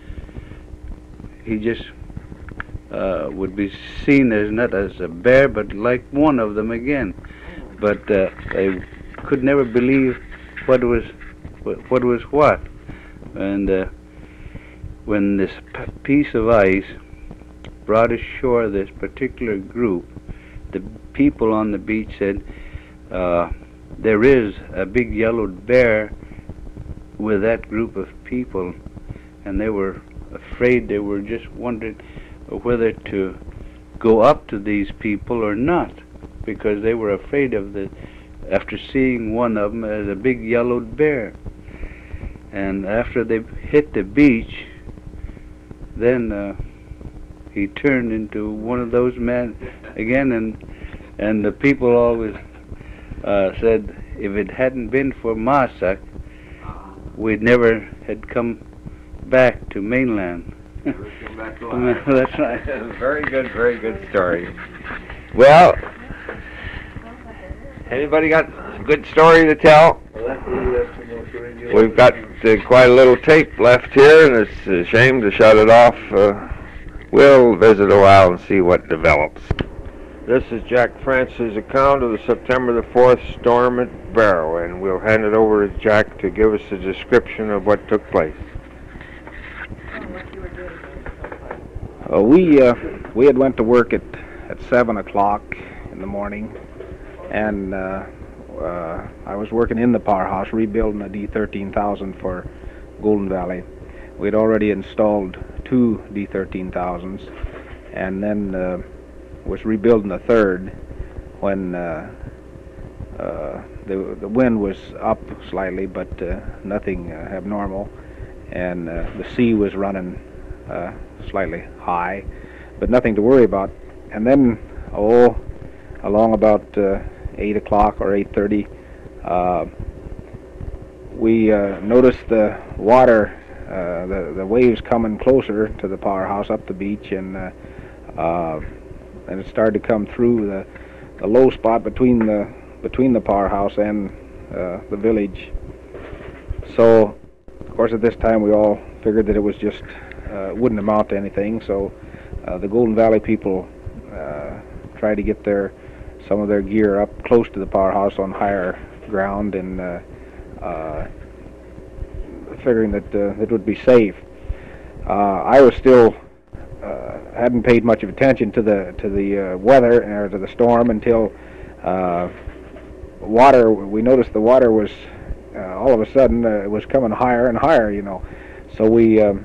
he just uh, would be seen as not as a bear, but like one of them again. But uh, they could never believe what was what was what. And uh, when this p- piece of ice brought ashore this particular group, the people on the beach said, uh, there is a big yellowed bear with that group of people, and they were afraid. They were just wondering whether to go up to these people or not, because they were afraid of the, after seeing one of them as a big yellowed bear. And after they hit the beach, then uh, he turned into one of those men again, and and the people always uh, said, if it hadn't been for Maasak, we'd never had come back to mainland. Never come back alive. That's right. Very good, very good story. Well, anybody got a good story to tell? We've got uh, quite a little tape left here, and it's a shame to shut it off. Uh, we'll visit a while and see what develops. This is Jack Francis' account of the September the fourth storm at Barrow, and we'll hand it over to Jack to give us a description of what took place. Uh, we uh, we had went to work at, at seven o'clock in the morning, and uh, uh, I was working in the powerhouse rebuilding a D thirteen thousand for Golden Valley. We had already installed two D thirteen thousands, and then uh, was rebuilding the third when uh, uh, the the wind was up slightly, but uh, nothing uh, abnormal, and uh, the sea was running uh, slightly high, but nothing to worry about. And then, oh, along about uh, eight o'clock or eight thirty, uh, we uh, noticed the water, uh, the the waves coming closer to the powerhouse up the beach, and uh, uh, and it started to come through the the low spot between the between the powerhouse and uh, the village. So, of course, at this time we all figured that it was just uh, wouldn't amount to anything. So, uh, the Golden Valley people uh, tried to get their some of their gear up close to the powerhouse on higher ground, and uh, uh, figuring that uh, it would be safe. Uh, I was still uh, hadn't paid much of attention to the to the uh, weather or to the storm until uh, water. We noticed the water was uh, all of a sudden uh, it was coming higher and higher. You know, so we um,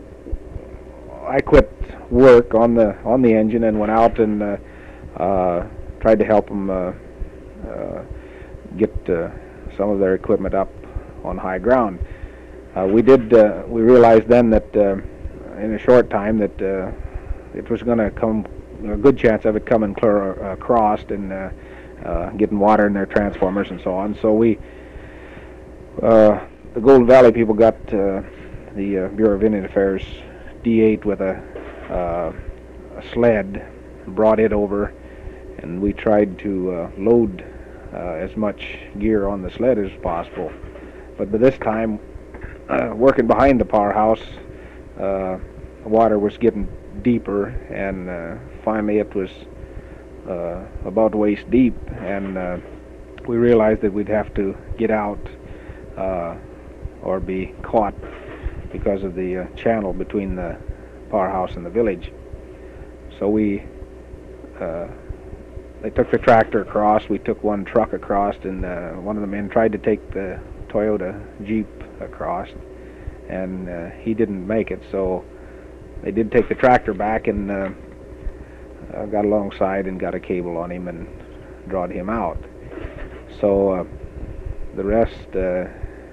I quit work on the on the engine and went out and uh, uh, tried to help them uh, uh, get uh, some of their equipment up on high ground. Uh, we did. Uh, we realized then that uh, in a short time that uh, it was going to come. A good chance of it coming clear uh, across and uh, uh, getting water in their transformers and so on. So we, uh, the Golden Valley people, got uh, the uh, Bureau of Indian Affairs D eight with a, uh, a sled, brought it over, and we tried to uh, load uh, as much gear on the sled as possible. But by this time, uh, working behind the powerhouse, uh, the water was getting deeper, and uh, finally it was uh, about waist deep, and uh, we realized that we'd have to get out uh, or be caught because of the uh, channel between the powerhouse and the village. So we uh, they took the tractor across, we took one truck across, and uh, one of the men tried to take the Toyota Jeep across, and uh, he didn't make it, so they did take the tractor back, and uh, uh, got alongside and got a cable on him and drawed him out. So uh, the rest, uh,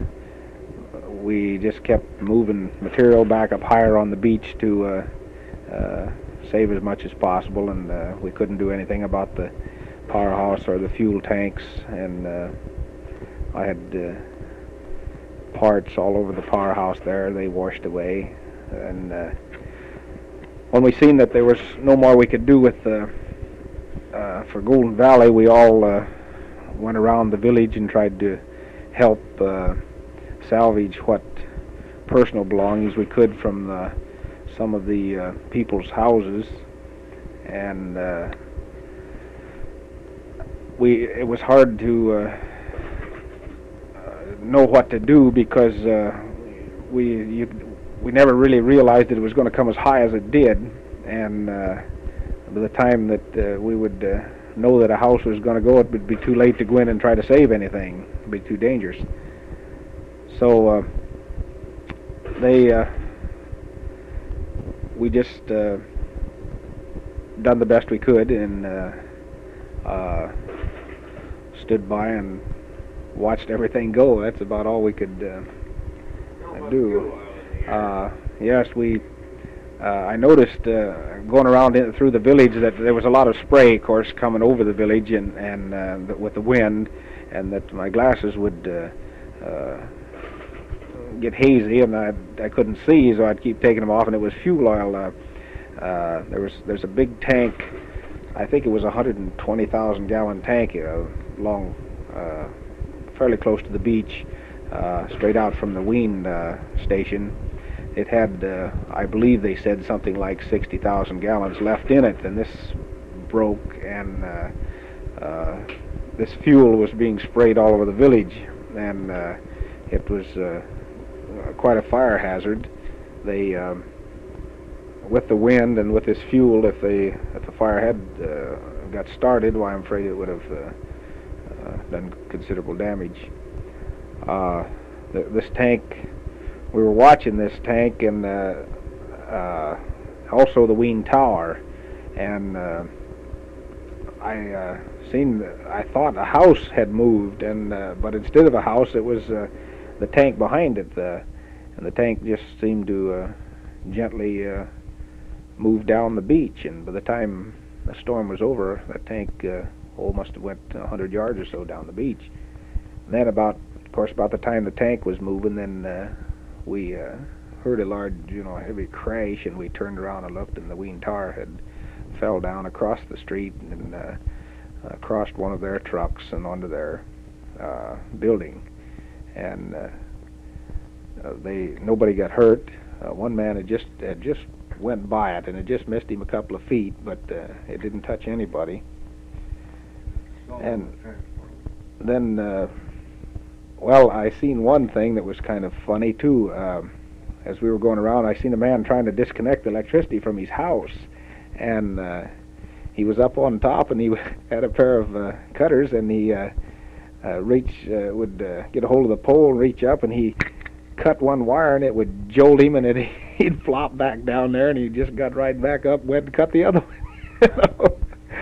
we just kept moving material back up higher on the beach to uh, uh, save as much as possible, and uh, we couldn't do anything about the powerhouse or the fuel tanks, and uh, I had uh, parts all over the powerhouse there. They washed away. and uh, when we seen that there was no more we could do with uh, uh, for Golden Valley, we all uh, went around the village and tried to help uh, salvage what personal belongings we could from the, some of the uh, people's houses, and uh, we it was hard to uh, uh, know what to do because uh, we you, we never really realized that it was going to come as high as it did, and uh, by the time that uh, we would uh, know that a house was going to go, it would be too late to go in and try to save anything. It would be too dangerous. So uh, they uh, we just uh, done the best we could, and uh, uh, stood by and watched everything go. That's about all we could uh, do. Uh, yes, we. Uh, I noticed uh, going around in, through the village that there was a lot of spray, of course, coming over the village, and and uh, the, with the wind, and that my glasses would uh, uh, get hazy, and I I couldn't see, so I'd keep taking them off. And it was fuel oil. Uh, uh, there was there's a big tank. I think it was a one hundred twenty thousand gallon tank, uh, long, uh, fairly close to the beach, uh, straight out from the Wien uh, station. It had, uh, I believe they said something like sixty thousand gallons left in it, and this broke, and uh, uh, this fuel was being sprayed all over the village, and uh, it was uh, quite a fire hazard. They, um, with the wind and with this fuel, if they, if the fire had uh, got started, well, I'm afraid it would have uh, uh, done considerable damage. Uh, th this tank. We were watching this tank, and uh, uh, also the Wien Tower, and uh, I uh, seen. I thought a house had moved, and uh, but instead of a house, it was uh, the tank behind it, uh, and the tank just seemed to uh, gently uh, move down the beach. And by the time the storm was over, the tank uh, oh must have went a hundred yards or so down the beach. And then about, of course, about the time the tank was moving, then. Uh, We uh, heard a large, you know, heavy crash, and we turned around and looked, and the Wien Tower had fell down across the street and uh, uh, crossed one of their trucks and onto their uh, building. And uh, uh, they nobody got hurt. Uh, one man had just had just went by it, and it just missed him a couple of feet, but uh, it didn't touch anybody. And then. Uh, Well, I seen one thing that was kind of funny too. Uh, as we were going around, I seen a man trying to disconnect the electricity from his house, and uh, he was up on top, and he had a pair of uh, cutters, and he uh, uh, reach uh, would uh, get a hold of the pole and reach up, and he cut one wire, and it would jolt him, and it, he'd flop back down there, and he just got right back up, went and cut the other one. You know?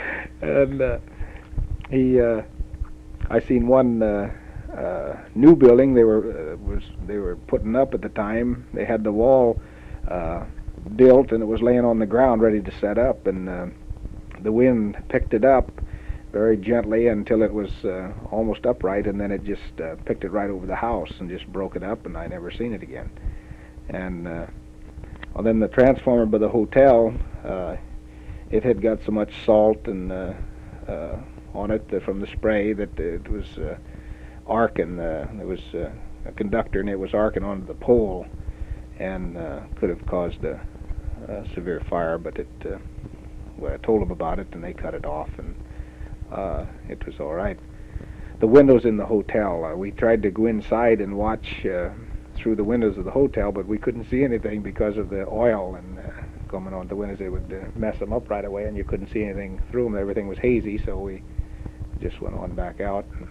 And uh, he, uh, I seen one. Uh, Uh, new building they were uh, was they were putting up at the time. They had the wall uh, built, and it was laying on the ground ready to set up, and uh, the wind picked it up very gently until it was uh, almost upright, and then it just uh, picked it right over the house and just broke it up, and I never seen it again. And uh, well, then the transformer by the hotel, uh, it had got so much salt and uh, uh, on it uh, from the spray that it was uh, arcing. Uh, there was uh, a conductor, and it was arcing onto the pole, and uh, could have caused a, a severe fire. But it, uh, well, I told them about it, and they cut it off, and uh, it was all right. The windows in the hotel, uh, we tried to go inside and watch uh, through the windows of the hotel, but we couldn't see anything because of the oil and uh, coming on the windows. It would uh, mess them up right away, and you couldn't see anything through them. Everything was hazy, so we just went on back out and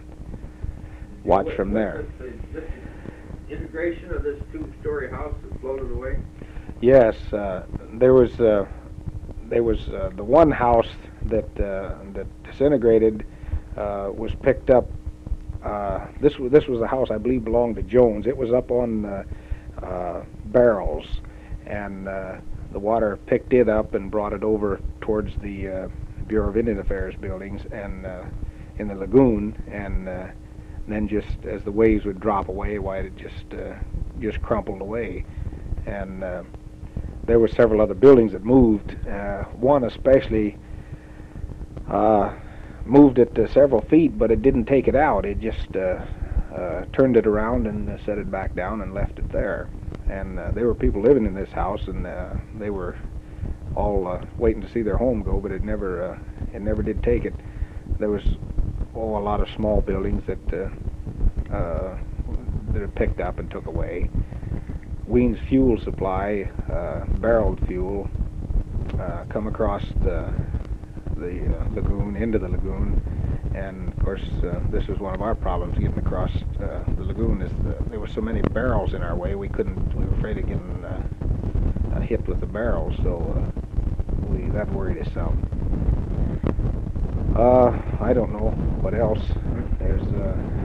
watched from there. This integration of this two-story house that floated away? Yes, uh, there was uh, there was uh, the one house that uh, that disintegrated uh, was picked up. Uh, this was this was a house I believe belonged to Jones. It was up on uh, uh, barrels, and uh, the water picked it up and brought it over towards the uh, Bureau of Indian Affairs buildings and uh, in the lagoon, and uh, then just as the waves would drop away, why it just uh, just crumpled away, and uh, there were several other buildings that moved. Uh, one especially uh, moved it uh, several feet, but it didn't take it out. It just uh, uh, turned it around and uh, set it back down and left it there. And uh, there were people living in this house, and uh, they were all uh, waiting to see their home go, but it never uh, it never did take it. There was oh, a lot of small buildings that uh, uh, that it picked up and took away. Wien's fuel supply, uh, barreled fuel, uh, come across the the uh, lagoon, into the lagoon, and of course uh, this was one of our problems getting across uh, the lagoon. Is the, there were so many barrels in our way, we couldn't. We were afraid of getting uh, uh, hit with the barrels, so uh, we that worried us some. Uh, I don't know what else. There's uh,